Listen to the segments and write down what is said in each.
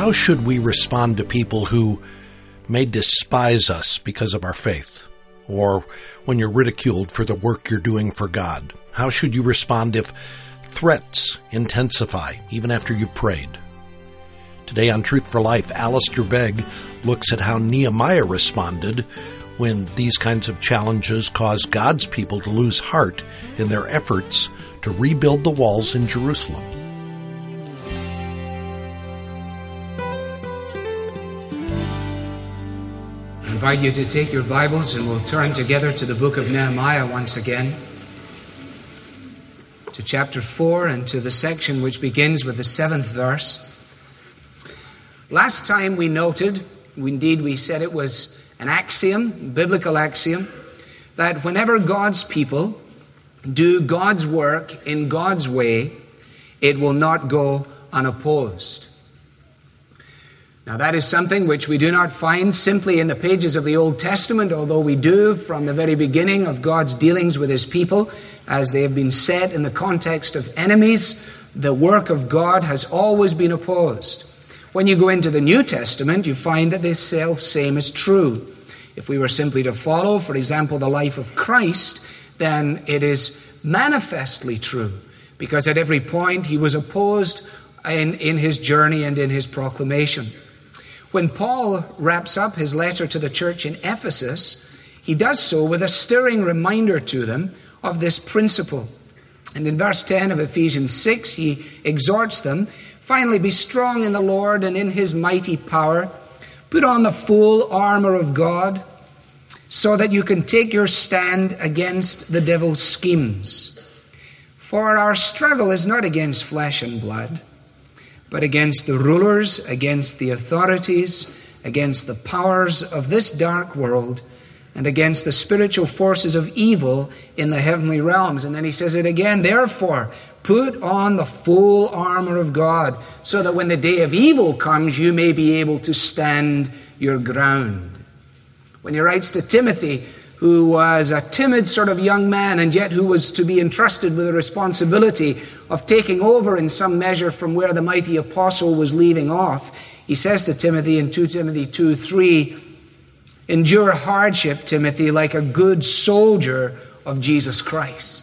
how should we respond to people who may despise us because of our faith? Or when you're ridiculed for the work you're doing for God? How should you respond if threats intensify even after you prayed? Today on Truth for Life, Alistair Begg looks at how Nehemiah responded when these kinds of challenges caused God's people to lose heart in their efforts to rebuild the walls in Jerusalem. I invite you to take your Bibles and we'll turn together to the book of Nehemiah once again, to chapter 4 and to the section which begins with the 7th verse. Last time we noted, indeed we said it was an axiom, biblical axiom, that whenever God's people do God's work in God's way, it will not go unopposed. Now that is something which we do not find simply in the pages of the Old Testament, although we do from the very beginning of God's dealings with His people, as they have been set in the context of enemies, the work of God has always been opposed. When you go into the New Testament, you find that the self-same is true. If we were simply to follow, for example, the life of Christ, then it is manifestly true, because at every point He was opposed in His journey and in His proclamation. When Paul wraps up his letter to the church in Ephesus, he does so with a stirring reminder to them of this principle. And in verse 10 of Ephesians 6, he exhorts them, "Finally, be strong in the Lord and in His mighty power. Put on the full armor of God so that you can take your stand against the devil's schemes. For our struggle is not against flesh and blood, but against the rulers, against the authorities, against the powers of this dark world, and against the spiritual forces of evil in the heavenly realms." And then he says it again, "Therefore, put on the full armor of God, so that when the day of evil comes, you may be able to stand your ground." When he writes to Timothy, who was a timid sort of young man, and yet who was to be entrusted with the responsibility of taking over in some measure from where the mighty apostle was leaving off, he says to Timothy in 2 Timothy 2:3, "Endure hardship, Timothy, like a good soldier of Jesus Christ."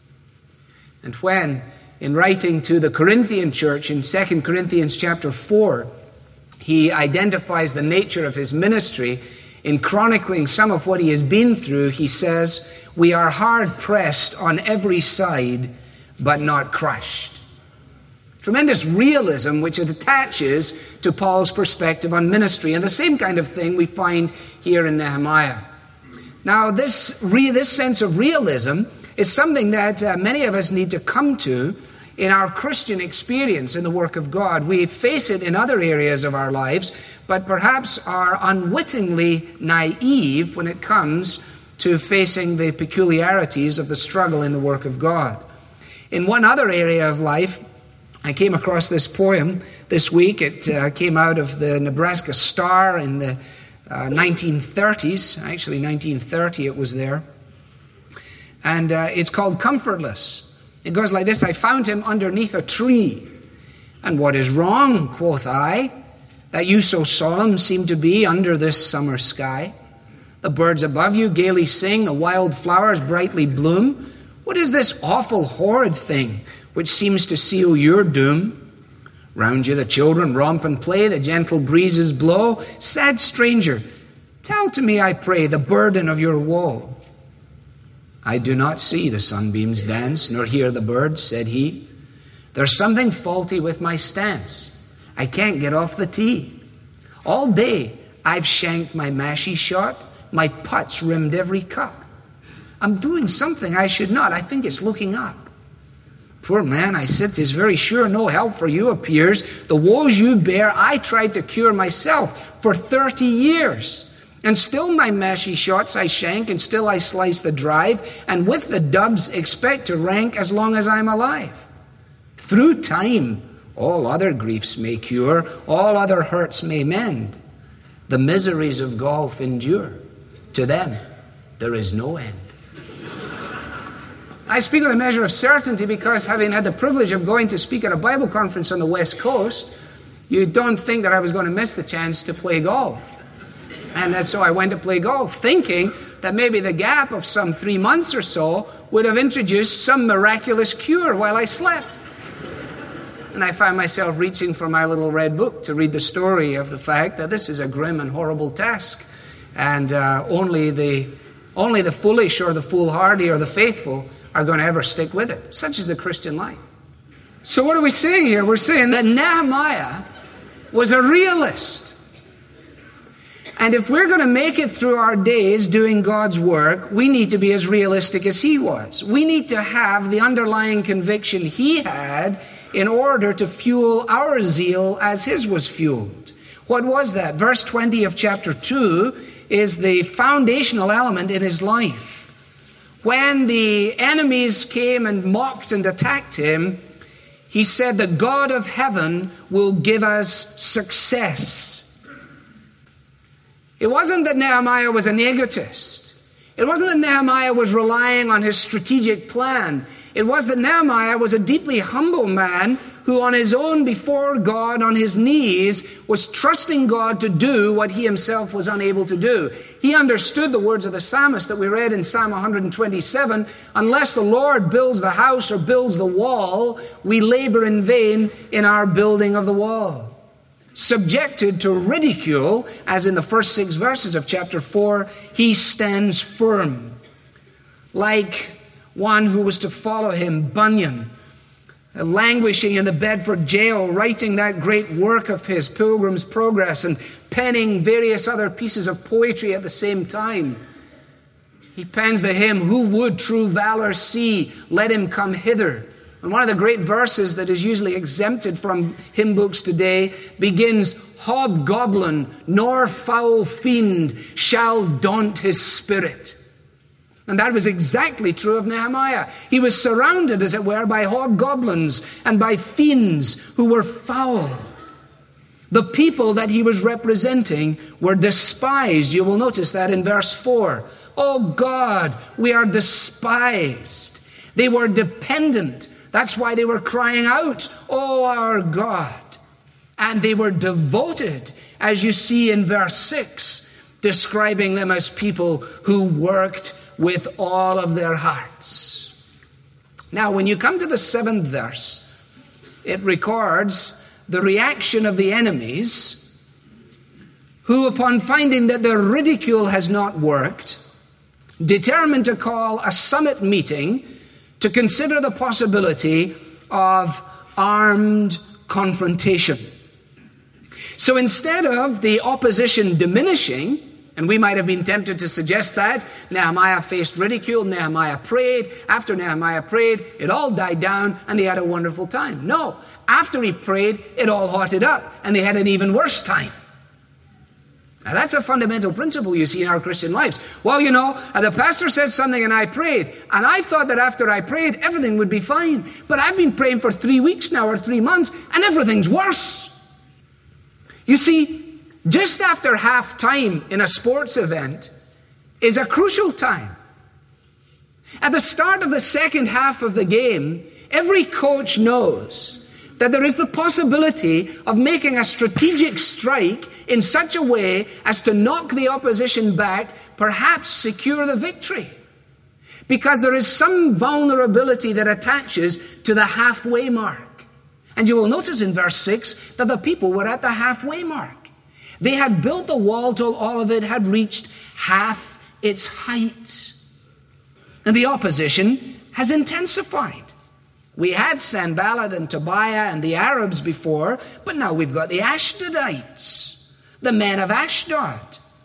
And when, in writing to the Corinthian church in 2 Corinthians chapter 4, he identifies the nature of his ministry, in chronicling some of what he has been through, he says, "We are hard pressed on every side, but not crushed." Tremendous realism which it attaches to Paul's perspective on ministry. And the same kind of thing we find here in Nehemiah. Now, this sense of realism is something that many of us need to come to in our Christian experience in the work of God. We face it in other areas of our lives, but perhaps are unwittingly naive when it comes to facing the peculiarities of the struggle in the work of God. In one other area of life, I came across this poem this week. It came out of the Nebraska Star in the 1930s. Actually, 1930 it was there. And it's called "Comfortless." It goes like this: "I found him underneath a tree. And what is wrong, quoth I, that you so solemn seem to be under this summer sky? The birds above you gaily sing, the wild flowers brightly bloom. What is this awful horrid thing which seems to seal your doom? Round you the children romp and play, the gentle breezes blow. Sad stranger, tell to me, I pray, the burden of your woe." "I do not see the sunbeams dance, nor hear the birds," said he. "There's something faulty with my stance. I can't get off the tee. All day I've shanked my mashie shot, my putts rimmed every cup. I'm doing something I should not. I think it's looking up. Poor man," I said, "'tis very sure no help for you appears. The woes you bear I tried to cure myself for 30 years. And still my mashie shots I shank, and still I slice the drive, and with the dubs expect to rank as long as I'm alive. Through time all other griefs may cure, all other hurts may mend. The miseries of golf endure. To them there is no end." I speak with a measure of certainty because, having had the privilege of going to speak at a Bible conference on the West Coast, You don't think that I was going to miss the chance to play golf. And so I went to play golf, thinking that maybe the gap of some 3 months or so would have introduced some miraculous cure while I slept. And I found myself reaching for my little red book to read the story of the fact that this is a grim and horrible task. And only the foolish or the foolhardy or the faithful are going to ever stick with it. Such is the Christian life. So what are we saying here? We're saying that Nehemiah was a realist. And if we're going to make it through our days doing God's work, we need to be as realistic as he was. We need to have the underlying conviction he had in order to fuel our zeal as his was fueled. What was that? Verse 20 of chapter 2 is the foundational element in his life. When the enemies came and mocked and attacked him, he said, "The God of heaven will give us success." It wasn't that Nehemiah was an egotist. It wasn't that Nehemiah was relying on his strategic plan. It was that Nehemiah was a deeply humble man who on his own before God, on his knees, was trusting God to do what he himself was unable to do. He understood the words of the psalmist that we read in Psalm 127, "Unless the Lord builds the house or builds the wall, we labor in vain in our building of the wall." Subjected to ridicule, as in the first 6 verses of chapter 4, he stands firm. Like one who was to follow him, Bunyan, languishing in the Bedford jail, writing that great work of his, Pilgrim's Progress, and penning various other pieces of poetry at the same time. He pens the hymn, "Who would true valor see? Let him come hither." And one of the great verses that is usually exempted from hymn books today begins, "Hobgoblin nor foul fiend shall daunt his spirit." And that was exactly true of Nehemiah. He was surrounded, as it were, by hobgoblins and by fiends who were foul. The people that he was representing were despised. You will notice that in verse 4. "Oh God, we are despised." They were dependent. That's why they were crying out, "Oh, our God." And they were devoted, as you see in verse 6, describing them as people who worked with all of their hearts. Now, when you come to the 7th verse, it records the reaction of the enemies who, upon finding that their ridicule has not worked, determined to call a summit meeting to consider the possibility of armed confrontation. So instead of the opposition diminishing, and we might have been tempted to suggest that, Nehemiah faced ridicule, Nehemiah prayed. After Nehemiah prayed, it all died down and they had a wonderful time. No, after he prayed, it all hotted up and they had an even worse time. Now that's a fundamental principle you see in our Christian lives. Well, you know, the pastor said something and I prayed, and I thought that after I prayed, everything would be fine. But I've been praying for 3 weeks now or 3 months, and everything's worse. You see, just after half time in a sports event is a crucial time. At the start of the second half of the game, every coach knows that there is the possibility of making a strategic strike in such a way as to knock the opposition back, perhaps secure the victory. Because there is some vulnerability that attaches to the halfway mark. And you will notice in verse 6 that the people were at the halfway mark. They had built the wall till all of it had reached half its height. And the opposition has intensified. We had Sanballat and Tobiah and the Arabs before, but now we've got the Ashdodites, the men of Ashdod.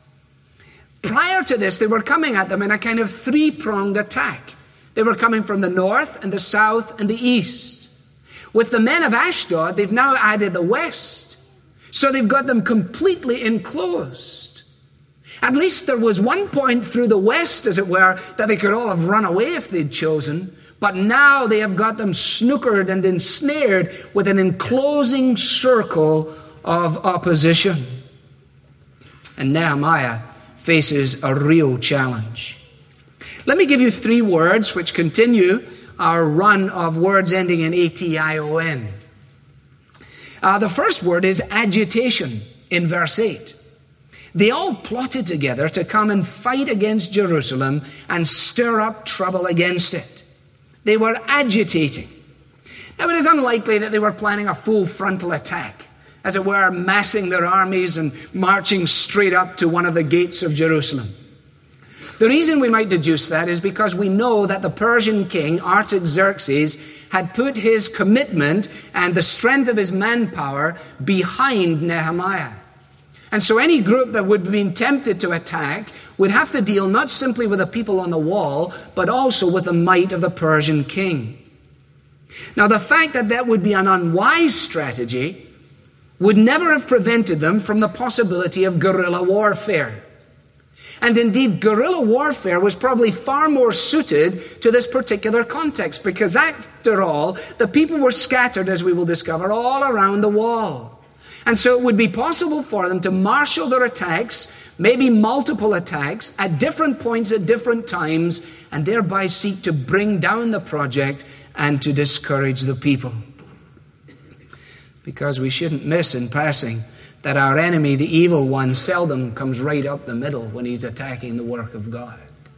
Prior to this, they were coming at them in a kind of 3-pronged attack. They were coming from the north and the south and the east. With the men of Ashdod, they've now added the west. So they've got them completely enclosed. At least there was one point through the west, as it were, that they could all have run away if they'd chosen. But now they have got them snookered and ensnared with an enclosing circle of opposition. And Nehemiah faces a real challenge. Let me give you 3 words which continue our run of words ending in A-T-I-O-N. The first word is agitation in verse 8. They all plotted together to come and fight against Jerusalem and stir up trouble against it. They were agitating. Now, it is unlikely that they were planning a full frontal attack, as it were, massing their armies and marching straight up to one of the gates of Jerusalem. The reason we might deduce that is because we know that the Persian king, Artaxerxes, had put his commitment and the strength of his manpower behind Nehemiah. And so any group that would have been tempted to attack would have to deal not simply with the people on the wall, but also with the might of the Persian king. Now, the fact that that would be an unwise strategy would never have prevented them from the possibility of guerrilla warfare. And indeed, guerrilla warfare was probably far more suited to this particular context, because after all, the people were scattered, as we will discover, all around the wall. And so it would be possible for them to marshal their attacks, maybe multiple attacks, at different points at different times, and thereby seek to bring down the project and to discourage the people. Because we shouldn't miss in passing that our enemy, the evil one, seldom comes right up the middle when he's attacking the work of God.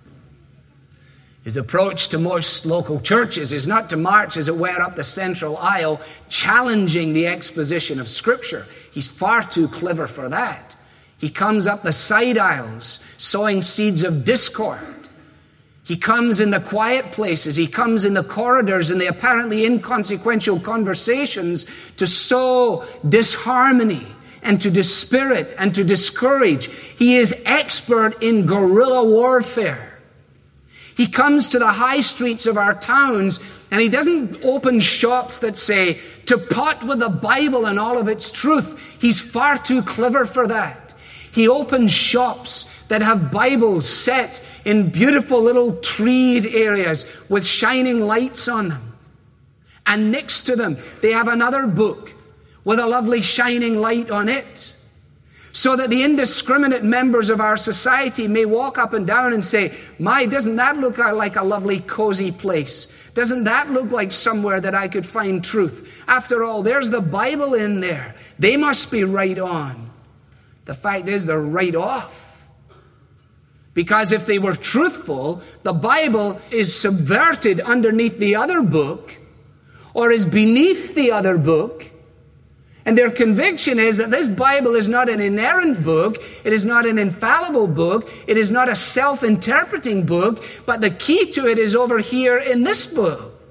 His approach to most local churches is not to march, as it were, up the central aisle, challenging the exposition of Scripture. He's far too clever for that. He comes up the side aisles, sowing seeds of discord. He comes in the quiet places. He comes in the corridors and the apparently inconsequential conversations to sow disharmony and to dispirit and to discourage. He is expert in guerrilla warfare. He comes to the high streets of our towns, and he doesn't open shops that say, to pot with the Bible and all of its truth. He's far too clever for that. He opens shops that have Bibles set in beautiful little treed areas with shining lights on them. And next to them, they have another book with a lovely shining light on it, so that the indiscriminate members of our society may walk up and down and say, my, doesn't that look like a lovely cozy place? Doesn't that look like somewhere that I could find truth? After all, there's the Bible in there. They must be right on. The fact is, they're right off. Because if they were truthful, the Bible is subverted underneath the other book, or is beneath the other book. And their conviction is that this Bible is not an inerrant book. It is not an infallible book. It is not a self-interpreting book. But the key to it is over here in this book.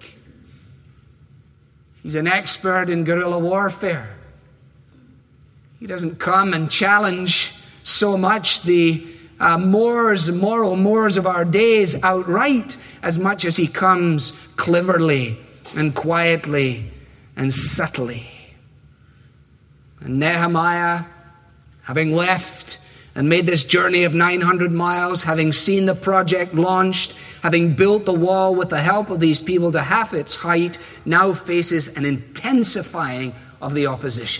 He's an expert in guerrilla warfare. He doesn't come and challenge so much the moral Moors of our days outright, as much as he comes cleverly and quietly and subtly. And Nehemiah, having left and made this journey of 900 miles, having seen the project launched, having built the wall with the help of these people to half its height, now faces an intensifying of the opposition.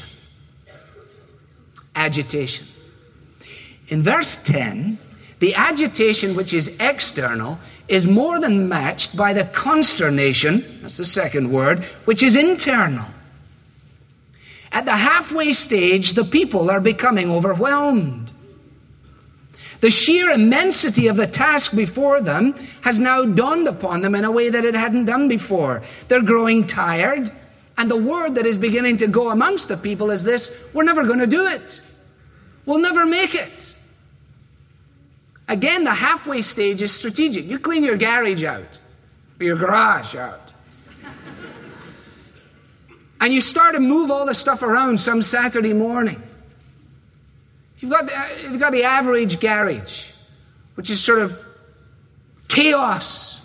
Agitation. In verse 10, the agitation which is external is more than matched by the consternation, that's the second word, which is internal. At the halfway stage, the people are becoming overwhelmed. The sheer immensity of the task before them has now dawned upon them in a way that it hadn't done before. They're growing tired, and the word that is beginning to go amongst the people is this: we're never going to do it. We'll never make it. Again, the halfway stage is strategic. You clean your garage out, or your garage out. And you start to move all the stuff around some Saturday morning. You've got the average garage, which is sort of chaos.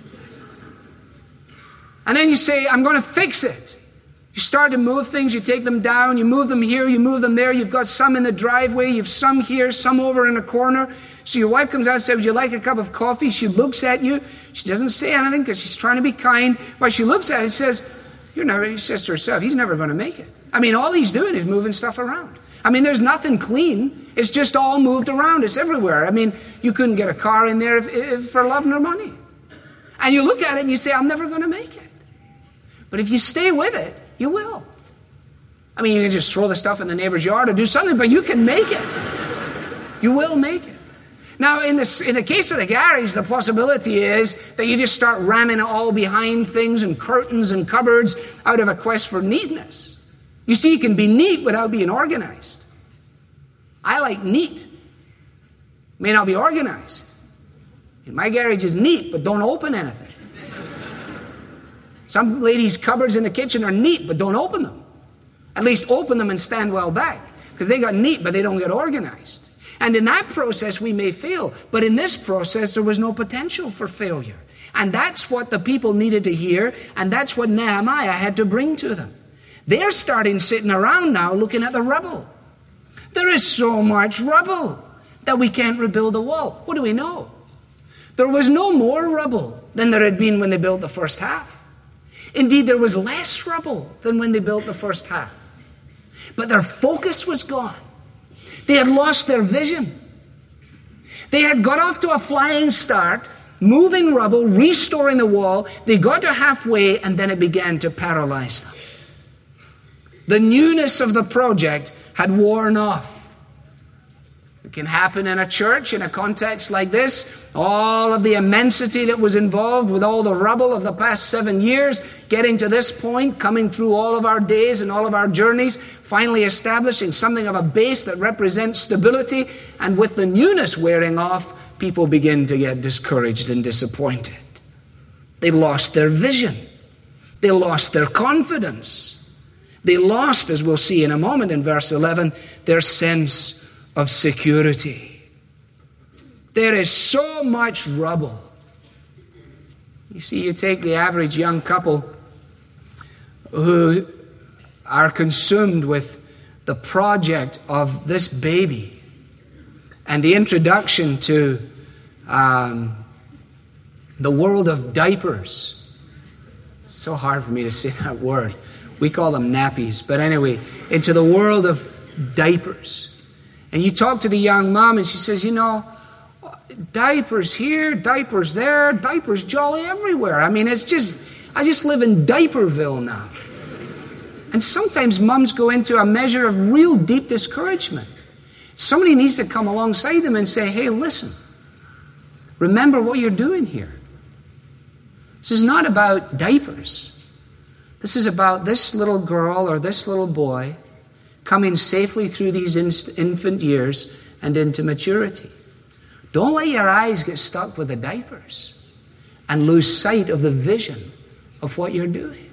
And then you say, I'm going to fix it. You start to move things, you take them down, you move them here, you move them there. You've got some in the driveway, you've some here, some over in a corner. So your wife comes out and says, would you like a cup of coffee? She looks at you. She doesn't say anything because she's trying to be kind. But she looks at it and says, she says to herself, he's never going to make it. I mean, all he's doing is moving stuff around. I mean, there's nothing clean. It's just all moved around. It's everywhere. I mean, you couldn't get a car in there if for love nor money. And you look at it and you say, I'm never going to make it. But if you stay with it, you will. I mean, you can just throw the stuff in the neighbor's yard or do something, but you can make it. You will make it. Now, in the case of the garage, the possibility is that you just start ramming it all behind things and curtains and cupboards out of a quest for neatness. You see, you can be neat without being organized. I like neat. May not be organized. My garage is neat, but don't open anything. Some ladies' cupboards in the kitchen are neat, but don't open them. At least open them and stand well back, because they got neat, but they don't get organized. And in that process, we may fail. But in this process, there was no potential for failure. And that's what the people needed to hear, and that's what Nehemiah had to bring to them. They're starting sitting around now looking at the rubble. There is so much rubble that we can't rebuild the wall. What do we know? There was no more rubble than there had been when they built the first half. Indeed, there was less rubble than when they built the first half. But their focus was gone. They had lost their vision. They had got off to a flying start, moving rubble, restoring the wall. They got to halfway, and then it began to paralyze them. The newness of the project had worn off. It can happen in a church, in a context like this. All of the immensity that was involved with all the rubble of the past 7 years, getting to this point, coming through all of our days and all of our journeys, finally establishing something of a base that represents stability. And with the newness wearing off, people begin to get discouraged and disappointed. They lost their vision. They lost their confidence. They lost, as we'll see in a moment in verse 11, their sense of security. There is so much rubble. You see, you take the average young couple who are consumed with the project of this baby and the introduction to the world of diapers. It's so hard for me to say that word. We call them nappies. But anyway, into the world of diapers. And you talk to the young mom and she says, you know, diapers here, diapers there, diapers jolly everywhere. I mean, I just live in Diaperville now. And sometimes mums go into a measure of real deep discouragement. Somebody needs to come alongside them and say, hey, listen, remember what you're doing here. This is not about diapers. This is about this little girl or this little boy coming safely through these infant years and into maturity. Don't let your eyes get stuck with the diapers and lose sight of the vision of what you're doing.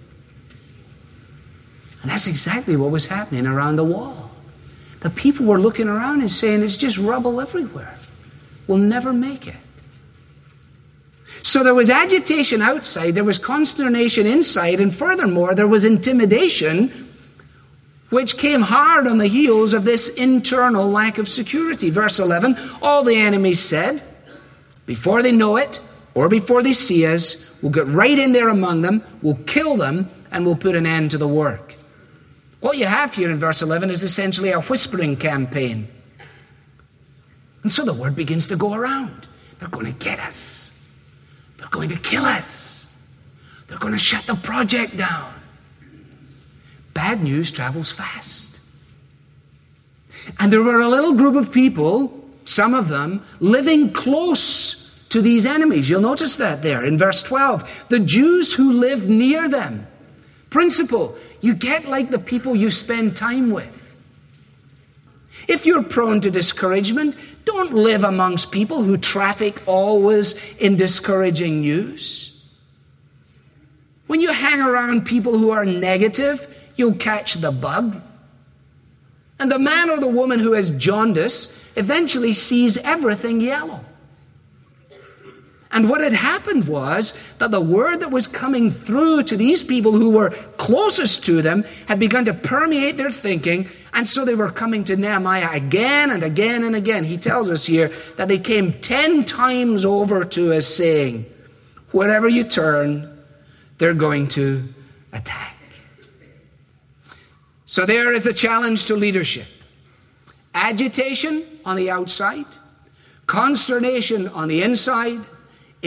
And that's exactly what was happening around the wall. The people were looking around and saying, it's just rubble everywhere. We'll never make it. So there was agitation outside, there was consternation inside, and furthermore, there was intimidation, which came hard on the heels of this internal lack of security. Verse 11, all the enemies said, before they know it, or before they see us, we'll get right in there among them, we'll kill them, and we'll put an end to the work. What you have here in verse 11 is essentially a whispering campaign. And so the word begins to go around. They're going to get us. They're going to kill us. They're going to shut the project down. Bad news travels fast. And there were a little group of people, some of them, living close to these enemies. You'll notice that there in verse 12. The Jews who live near them. Principle, you get like the people you spend time with. If you're prone to discouragement, don't live amongst people who traffic always in discouraging news. When you hang around people who are negative, you'll catch the bug. And the man or the woman who has jaundice eventually sees everything yellow. And what had happened was that the word that was coming through to these people who were closest to them had begun to permeate their thinking, and so they were coming to Nehemiah again and again and again. He tells us here that they came 10 times over to us saying, wherever you turn, they're going to attack. So there is the challenge to leadership. Agitation on the outside, consternation on the inside,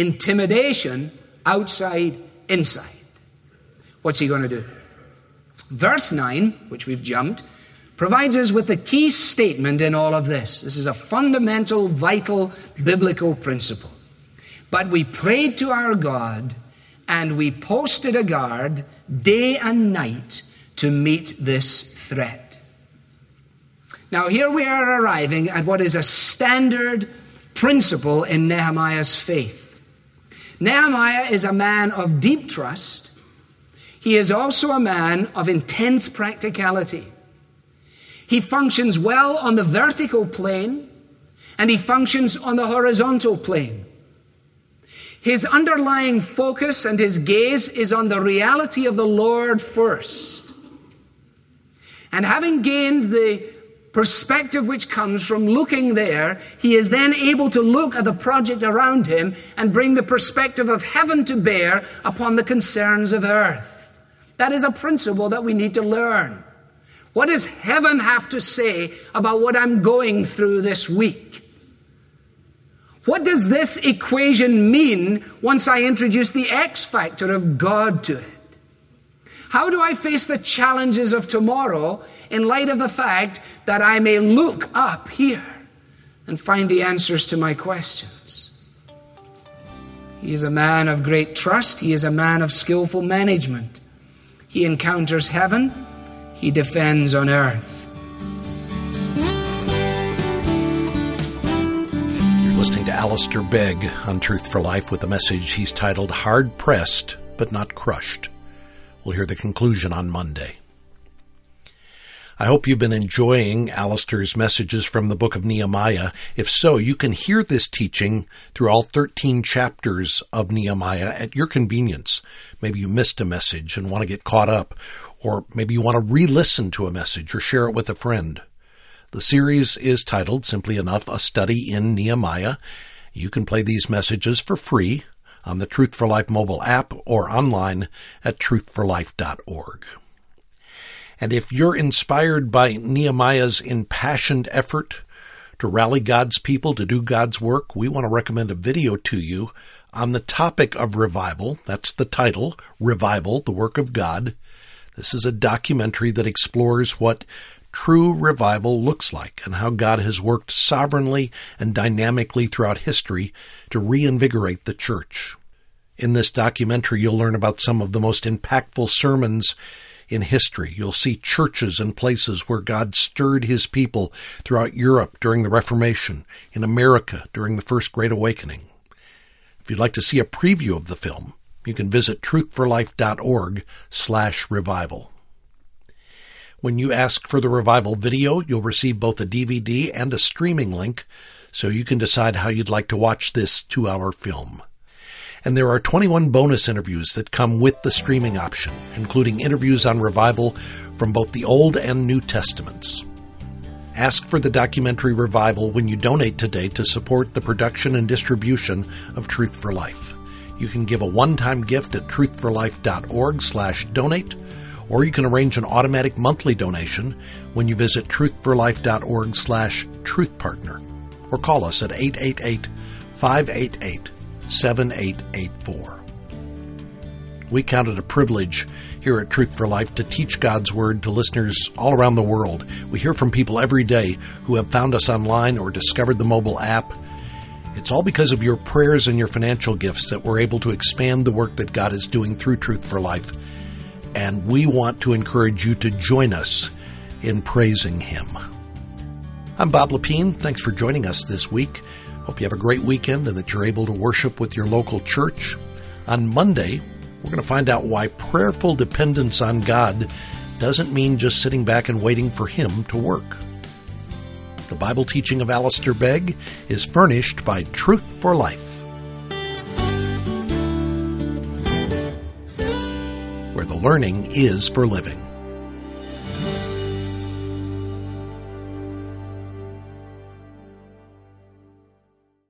intimidation outside, inside. What's he going to do? Verse 9, which we've jumped, provides us with the key statement in all of this. This is a fundamental, vital, biblical principle. But we prayed to our God, and we posted a guard day and night to meet this threat. Now here we are arriving at what is a standard principle in Nehemiah's faith. Nehemiah is a man of deep trust. He is also a man of intense practicality. He functions well on the vertical plane, and he functions on the horizontal plane. His underlying focus and his gaze is on the reality of the Lord first. And having gained the perspective which comes from looking there, he is then able to look at the project around him and bring the perspective of heaven to bear upon the concerns of earth. That is a principle that we need to learn. What does heaven have to say about what I'm going through this week? What does this equation mean once I introduce the X factor of God to it? How do I face the challenges of tomorrow in light of the fact that I may look up here and find the answers to my questions? He is a man of great trust. He is a man of skillful management. He encounters heaven. He defends on earth. You're listening to Alistair Begg on Truth for Life with a message he's titled Hard Pressed but Not Crushed. We'll hear the conclusion on Monday. I hope you've been enjoying Alistair's messages from the book of Nehemiah. If so, you can hear this teaching through all 13 chapters of Nehemiah at your convenience. Maybe you missed a message and want to get caught up, or maybe you want to re-listen to a message or share it with a friend. The series is titled, simply enough, A Study in Nehemiah. You can play these messages for free on the Truth for Life mobile app or online at truthforlife.org. And if you're inspired by Nehemiah's impassioned effort to rally God's people to do God's work, we want to recommend a video to you on the topic of revival. That's the title, Revival, the Work of God. This is a documentary that explores what true revival looks like and how God has worked sovereignly and dynamically throughout history to reinvigorate the church. In this documentary, you'll learn about some of the most impactful sermons in history. You'll see churches and places where God stirred his people throughout Europe during the Reformation, in America during the First Great Awakening. If you'd like to see a preview of the film, you can visit truthforlife.org/revival. When you ask for the revival video, you'll receive both a DVD and a streaming link, so you can decide how you'd like to watch this 2-hour film. And there are 21 bonus interviews that come with the streaming option, including interviews on revival from both the Old and New Testaments. Ask for the documentary Revival when you donate today to support the production and distribution of Truth for Life. You can give a one-time gift at truthforlife.org/donate, or you can arrange an automatic monthly donation when you visit truthforlife.org/truthpartner, or call us at 888-588-7884. We count it a privilege here at Truth for Life to teach God's Word to listeners all around the world. We hear from people every day who have found us online or discovered the mobile app. It's all because of your prayers and your financial gifts that we're able to expand the work that God is doing through Truth for Life. And we want to encourage you to join us in praising Him. I'm Bob Lepine. Thanks for joining us this week. Hope you have a great weekend and that you're able to worship with your local church. On Monday, we're going to find out why prayerful dependence on God doesn't mean just sitting back and waiting for Him to work. The Bible teaching of Alistair Begg is furnished by Truth for Life, where the learning is for living.